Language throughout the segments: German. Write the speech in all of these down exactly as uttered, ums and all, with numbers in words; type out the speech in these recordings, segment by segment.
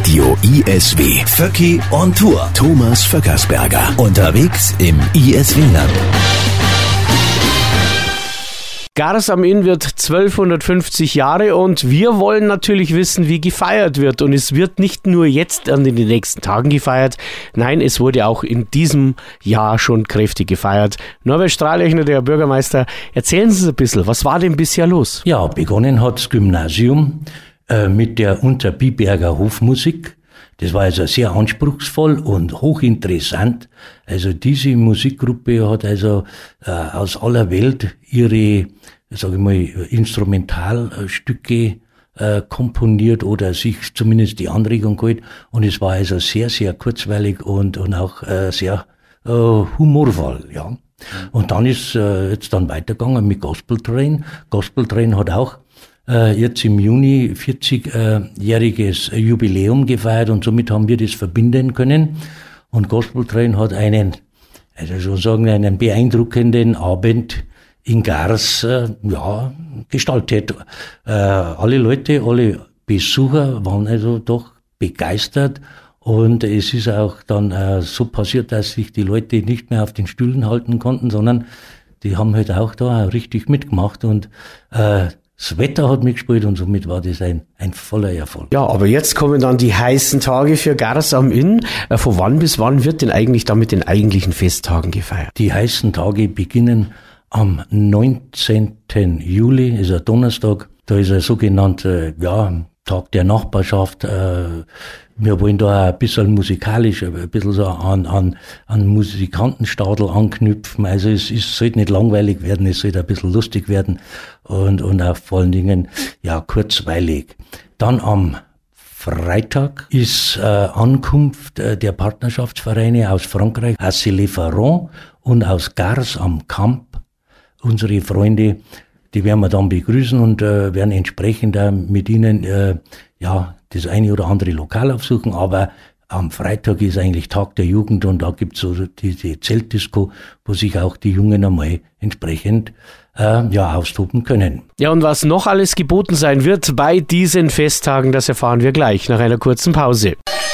Radio I S W. Vöcki on Tour. Thomas Vöckersberger. Unterwegs im I S W-Land. Gars am Inn wird zwölfhundertfünfzig Jahre und wir wollen natürlich wissen, wie gefeiert wird. Und es wird nicht nur jetzt an den nächsten Tagen gefeiert, nein, es wurde auch in diesem Jahr schon kräftig gefeiert. Norbert Strahlechner, der Bürgermeister, erzählen Sie uns ein bisschen, was war denn bisher los? Ja, begonnen hat das Gymnasium äh, mit der Unterbiberger Hofmusik. Das war also sehr anspruchsvoll und hochinteressant. Also diese Musikgruppe hat also äh, aus aller Welt ihre, sage ich mal, Instrumentalstücke äh, komponiert oder sich zumindest die Anregung geholt. Und es war also sehr, sehr kurzweilig und und auch äh, sehr äh, humorvoll, ja. Und dann ist äh, jetzt dann weitergegangen mit Gospel Train. Gospel Train hat auch jetzt im Juni vierzigjähriges Jubiläum gefeiert und somit haben wir das verbinden können. Und Gospel Train hat einen, also schon sagen, einen beeindruckenden Abend in Gars, äh, ja, gestaltet. Äh, alle Leute, alle Besucher waren also doch begeistert. Und es ist auch dann äh, so passiert, dass sich die Leute nicht mehr auf den Stühlen halten konnten, sondern die haben halt auch da richtig mitgemacht und äh, das Wetter hat mitgespielt und somit war das ein, ein voller Erfolg. Ja, aber jetzt kommen dann die heißen Tage für Gars am Inn. Äh, von wann bis wann wird denn eigentlich da mit den eigentlichen Festtagen gefeiert? Die heißen Tage beginnen am neunzehnten Juli, ist ein Donnerstag. Da ist ein sogenannter, ja, Tag der Nachbarschaft. Äh, wir wollen da ein bisschen musikalisch, ein bisschen so an, an, an Musikantenstadel anknüpfen. Also es, es sollte nicht langweilig werden, es sollte ein bisschen lustig werden und, und auch vor allen Dingen, ja, kurzweilig. Dann am Freitag ist äh, Ankunft äh, der Partnerschaftsvereine aus Frankreich, aus Célé-Faron und aus Gars am Kamp. Unsere Freunde, die werden wir dann begrüßen und äh, werden entsprechend äh, mit ihnen äh, ja das eine oder andere Lokal aufsuchen. Aber am Freitag ist eigentlich Tag der Jugend und da gibt's so diese Zeltdisco, wo sich auch die Jungen einmal entsprechend äh, ja austoben können. Ja, und was noch alles geboten sein wird bei diesen Festtagen, das erfahren wir gleich nach einer kurzen Pause.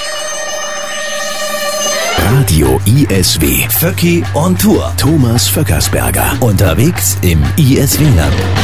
Radio I S W. Vöcki on Tour. Thomas Vöckersberger. Unterwegs im I S W-Land.